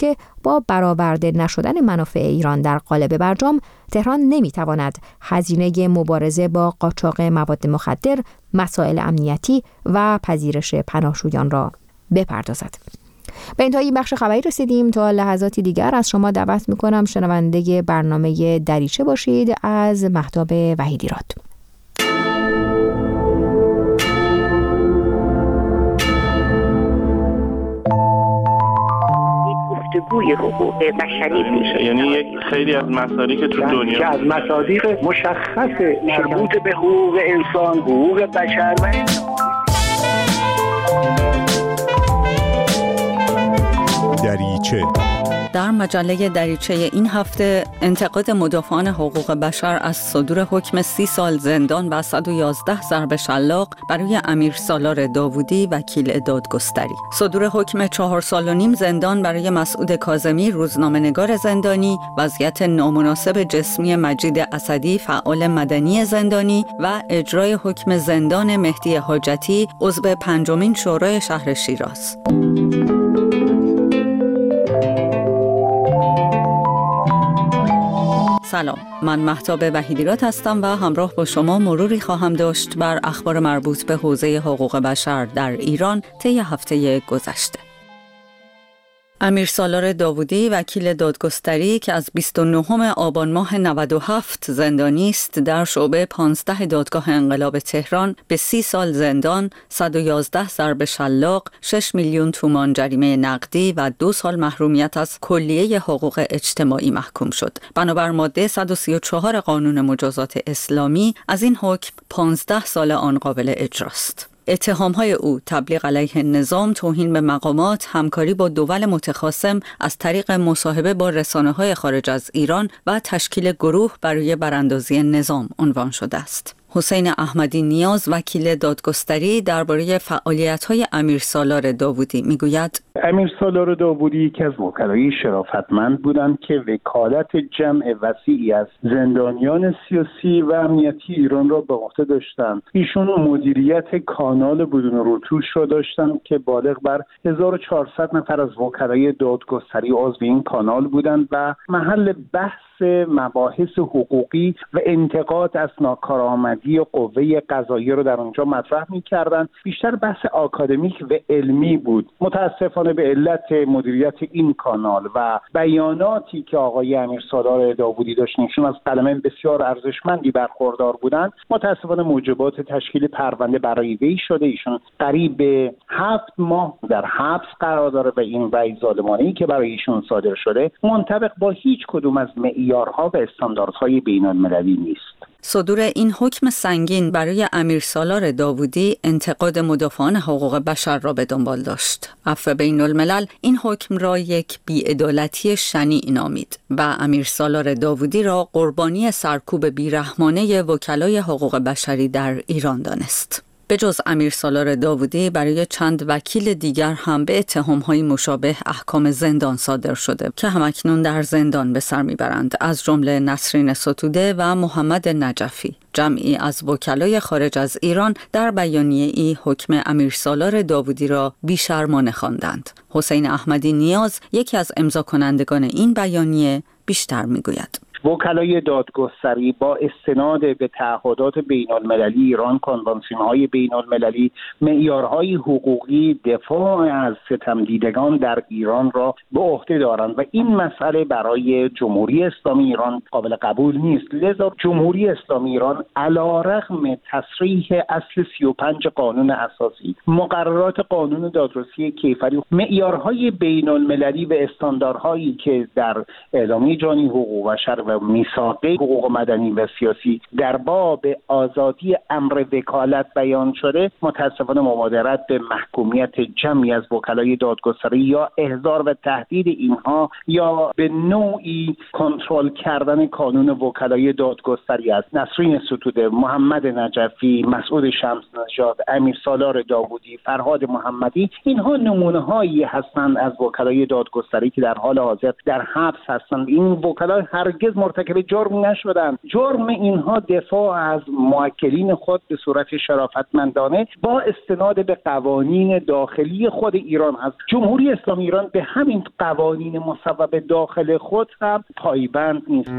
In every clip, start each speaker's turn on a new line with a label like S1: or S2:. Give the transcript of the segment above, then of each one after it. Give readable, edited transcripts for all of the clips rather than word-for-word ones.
S1: که با برآورده نشدن منافع ایران در قالب برجام، تهران نمیتواند هزینه مبارزه با قاچاق مواد مخدر، مسائل امنیتی و پذیرش پناهجویان را بپردازد. به انتهای این بخش خبری رسیدیم. تا لحظاتی دیگر از شما دعوت میکنم شنونده برنامه دریچه باشید از مهتاب وحیدیراد.
S2: گفتگوی حقوق بشری میشه،
S3: یعنی یک خیلی از مسائلی که تو دنیا
S2: که از مصادیق مشخص مربوط به حقوق انسان، حقوق بشر و
S4: دریچه.
S5: در مجله دریچه این هفته انتقاد مدافعان حقوق بشر از صدور حکم 30 سال زندان و 111 ضرب شلاق برای امیر سالار داوودی وکیل دادگستری. صدور حکم 4 سال و نیم زندان برای مسعود کاظمی روزنامه‌نگار زندانی، وضعیت نامناسب جسمی مجید اسدی فعال مدنی زندانی و اجرای حکم زندان مهدی حاجتی عضو 5مین شورای شهر شیراز. سلام، من مهتاب وحیدیراد هستم و همراه با شما مروری خواهم داشت بر اخبار مربوط به حوزه حقوق بشر در ایران طی هفته گذشته. امیر سالار داوودی وکیل دادگستری که از 29 آبان ماه 97 زندانی است، در شعبه 15 دادگاه انقلاب تهران به 30 سال زندان، 111 ضرب شلاق، 6 میلیون تومان جریمه نقدی و 2 سال محرومیت از کلیه حقوق اجتماعی محکوم شد. بنابر ماده 134 قانون مجازات اسلامی از این حکم 15 سال آن قابل اجراست. اتهام‌های او تبلیغ علیه نظام، توهین به مقامات، همکاری با دول متخاصم از طریق مصاحبه با رسانه‌های خارج از ایران و تشکیل گروه برای براندازی نظام عنوان شده است. حسین احمدی نیاز وکیل دادگستری درباره فعالیت‌های امیر سالار داوودی میگوید:
S6: امیر سالار داوودی یکی از وکلای شرافتمند بودند که وکالت جمع وسیعی از زندانیان سیاسی و امنیتی ایران را به عهده داشتند. ایشون مدیریت کانال بدون روتوش را داشتند که بالغ بر 1400 نفر از وکلای دادگستری عضو این کانال بودند و محل بحث مباحث حقوقی و انتقاد از ناکارآمدی قوه قضاییه رو در اونجا مطرح می‌کردند. بیشتر بحث آکادمیک و علمی بود. متاسفانه به علت مدیریت این کانال و بیاناتی که آقای امیر سالار داوودی داشت، ایشون از قلمه بسیار ارزشمندی برخوردار بودند، متاسفانه موجبات تشکیل پرونده برای وی شده. ایشون قریب به 7 ماه در حبس قرار داره و این وضع ظالمانه‌ای که برای ایشون صادر شده منطبق با هیچ کدوم از معیارها و استانداردهای بین‌المللی نیست.
S5: صدور این حکم سنگین برای امیر سالار داوودی انتقاد مدافعان حقوق بشر را به دنبال داشت. عفو بین الملل این حکم را یک بی‌عدالتی شنیع نامید و امیر سالار داوودی را قربانی سرکوب بیرحمانه وکلای حقوق بشری در ایران دانست. به جز امیر سالار داوودی برای چند وکیل دیگر هم به اتهام‌های مشابه احکام زندان صادر شده که همکنون در زندان به سر میبرند، از جمله نسرین ستوده و محمد نجفی. جمعی از وکلای خارج از ایران در بیانیه‌ای حکم امیر سالار داوودی را بی‌شرمانه خواندند. حسین احمدی نیاز یکی از امضا کنندگان این بیانیه بیشتر میگوید:
S6: وکلای دادگستری با استناد به تعهدات بین‌المللی ایران، کنوانسیون‌های بین‌المللی، معیارهای حقوقی دفاع از ستمدیدگان در ایران را به عهده دارند و این مسئله برای جمهوری اسلامی ایران قابل قبول نیست. لذا جمهوری اسلامی ایران علی‌رغم تصریح اصل 35 قانون اساسی، مقررات قانون دادرسی کیفری، معیارهای بین‌المللی و استانداردهایی که در اعلامیه جهانی حقوق بشر و میثاق حقوق مدنی و سیاسی در باب آزادی امر وکالت بیان شده، متاسفانه مبادرت به محکومیت جمعی از وکلای دادگستری یا احضار و تهدید اینها یا به نوعی کنترل کردن کانون وکلای دادگستری است. نسرین ستوده، محمد نجفی، مسعود شمس‌نژاد، امیر سالار داوودی، فرهاد محمدی، اینها نمونه‌هایی هستند از وکلای دادگستری که در حال حاضر در حبس هستند. این وکلا هرگز مرتکب جرم نشدن. جرم اینها دفاع از موکلین خود به صورت شرافتمندانه با استناد به قوانین داخلی خود ایران هست. جمهوری اسلامی ایران به همین قوانین مصوب داخل خود هم پایبند نیست.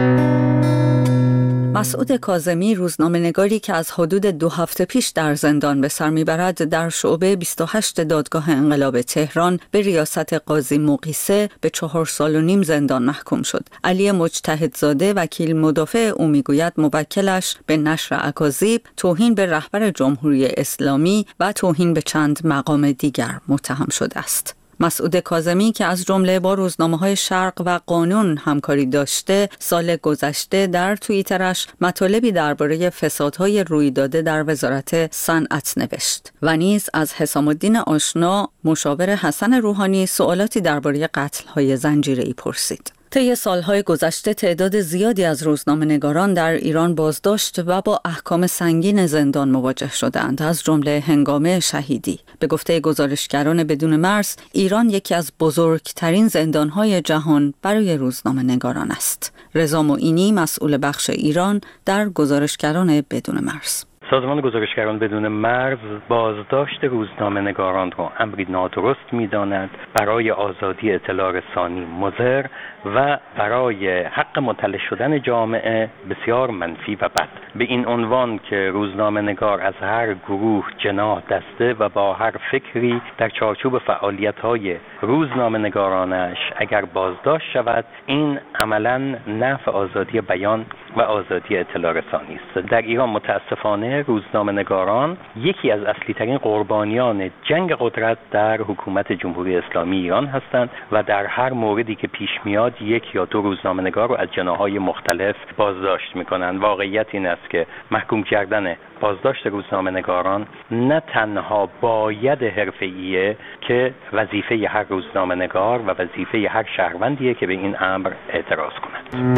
S5: مسعود کاظمی، روزنامه‌نگاری که از حدود 2 هفته پیش در زندان به سر میبرد، در شعبه 28 دادگاه انقلاب تهران به ریاست قاضی مقیسه به 4 سال و نیم زندان محکوم شد. علی مجتهدزاده، وکیل مدافع او، میگوید موکلش به نشر اکاذیب، توهین به رهبر جمهوری اسلامی و توهین به چند مقام دیگر متهم شده است. مسعود کاظمی که از جمله با روزنامه‌های شرق و قانون همکاری داشته، سال گذشته در توییترش مطالبی درباره فسادهای روی داده در وزارت صنعت نوشت و نیز از حسام الدین آشنا، مشاور حسن روحانی، سوالاتی درباره قتل‌های زنجیره‌ای پرسید. طی سالهای گذشته تعداد زیادی از روزنامه‌نگاران در ایران بازداشت و با احکام سنگین زندان مواجه شدند، از جمله هنگام شهیدی. به گفته گزارشگران بدون مرز، ایران یکی از بزرگترین زندانهای جهان برای روزنامه‌نگاران است. رضا معینی، مسئول بخش ایران در گزارشگران بدون مرز:
S7: سازمان گزارشگران بدون مرز بازداشت روزنامه‌نگاران را امری نادرست می‌داند، برای آزادی اطلاع رسانی مضر و برای حق مطلع شدن جامعه بسیار منفی و بد. به این عنوان که روزنامه‌نگار از هر گروه، جناح، دسته و با هر فکری در چارچوب فعالیت‌های روزنامه‌نگارانش اگر بازداشت شود، این عملاً نفی آزادی بیان و آزادی اطلاع رسانی است. در ایران متاسفانه روزنامه‌نگاران یکی از اصلی‌ترین قربانیان جنگ قدرت در حکومت جمهوری اسلامی ایران هستند و در هر موردی که پیش میاد 1 یا 2 روزنامه‌نگار رو از جناح‌های مختلف بازداشت می‌کنند. واقعیت این است که محکوم کردن بازداشت روزنامه‌نگاران نه تنها باید حرفه‌ایه که وظیفه هر روزنامه‌نگار و وظیفه هر شهروندیه که به این امر اعتراض کند.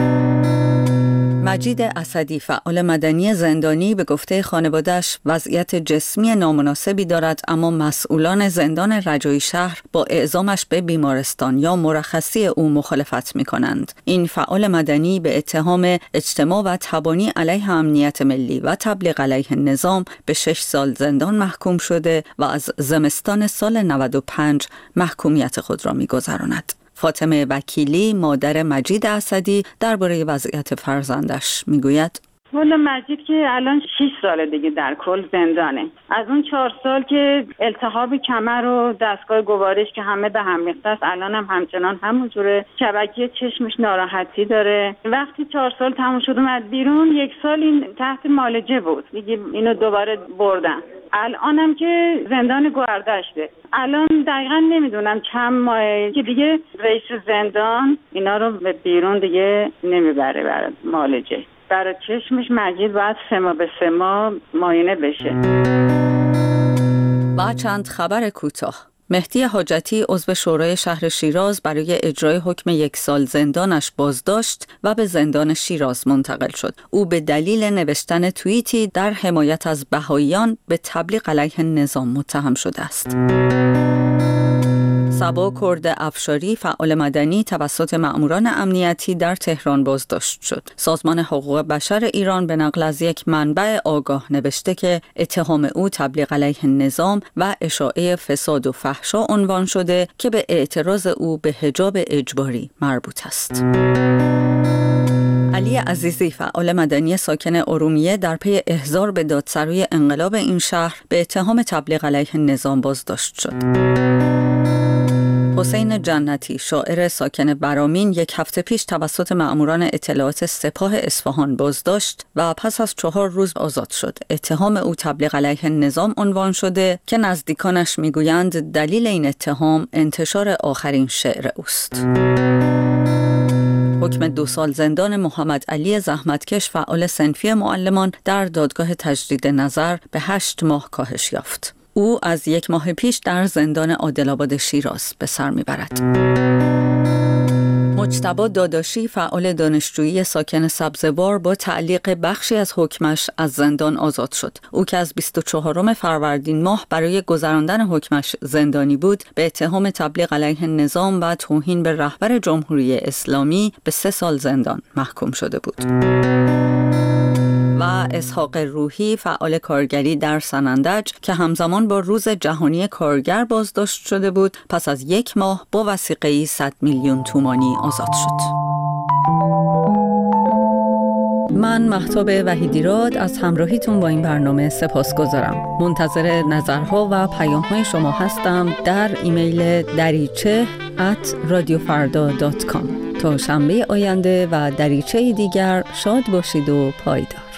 S5: مجید اسدی، فعال مدنی زندانی، به گفته خانواده‌اش وضعیت جسمی نامناسبی دارد، اما مسئولان زندان رجایی شهر با اعزامش به بیمارستان یا مرخصی او مخالفت می‌کنند. این فعال مدنی به اتهام اجتماع و تبانی علیه امنیت ملی و تبلیغ علیه نظام به 6 سال زندان محکوم شده و از زمستان سال 95 محکومیت خود را می‌گذراند. فاطمه وکیلی، مادر مجید اسدی، درباره وضعیت فرزندش میگوید:
S8: والا مجید که الان 6 ساله دیگه در کل زندانه. از اون 4 سال که التهاب کمر و دستگاه گوارش که همه به هم ریخته است، الان هم همچنان همونجوره. شبکیه چشمش ناراحتی داره. وقتی 4 سال تموم شد اومد بیرون، 1 سال این تحت معالجه بود. دیگه اینو دوباره بردن. الانم که زندان گوهردشته. الان دقیقا نمیدونم چند ماه که دیگه رئیس زندان اینا رو به بیرون دیگه نمیبره برای معالجه. برای چشمش مجید باید 3 ماه به 3 ماه معاینه بشه.
S5: با چند خبر کوتاه: مهدی حاجتی، عضو شورای شهر شیراز، برای اجرای حکم 1 سال زندانش بازداشت و به زندان شیراز منتقل شد. او به دلیل نوشتن توییتی در حمایت از بهائیان به تبلیغ علیه نظام متهم شده است. صبا کرد افشاری، فعال مدنی، توسط مأموران امنیتی در تهران بازداشت شد. سازمان حقوق بشر ایران به نقل از یک منبع آگاه نوشته که اتهام او تبلیغ علیه نظام و اشاعه فساد و فحشا عنوان شده که به اعتراض او به حجاب اجباری مربوط است. علی عزیزی، فعال مدنی ساکن ارومیه، در پی احضار به دادسرای انقلاب این شهر به اتهام تبلیغ علیه نظام بازداشت شد. حسین جنتی، شاعر ساکن برامین، 1 هفته پیش توسط مأموران اطلاعات سپاه اصفهان بازداشت و پس از 4 روز آزاد شد. اتهام او تبلیغ علیه نظام عنوان شده که نزدیکانش میگویند دلیل این اتهام انتشار آخرین شعر اوست. حکم 2 سال زندان محمد علی زحمتکش، فعال صنفی معلمان، در دادگاه تجدید نظر به 8 ماه کاهش یافت. او از 1 ماه پیش در زندان عادل‌آباد شیراز به سر میبرد. مجتبی داداشی فعال دانشجویی ساکن سبزوار با تعلیق بخشی از حکمش از زندان آزاد شد. او که از 24 فروردین ماه برای گذراندن حکمش زندانی بود، به اتهام تبلیغ علیه نظام و توهین به رهبر جمهوری اسلامی به 3 سال زندان محکوم شده بود. و اسحاق روحی فعال کارگری در سنندج که همزمان با روز جهانی کارگر بازداشت شده بود، پس از 1 ماه با وثیقه‌ای 100 میلیون تومانی آزاد شد. من مهتاب وحیدیراد از همراهیتون با این برنامه سپاسگزارم. منتظر نظرها و پیام‌های شما هستم در ایمیل dariche@radiofarda.com. تا شنبه آینده و دریچه دیگر شاد باشید و پایدار.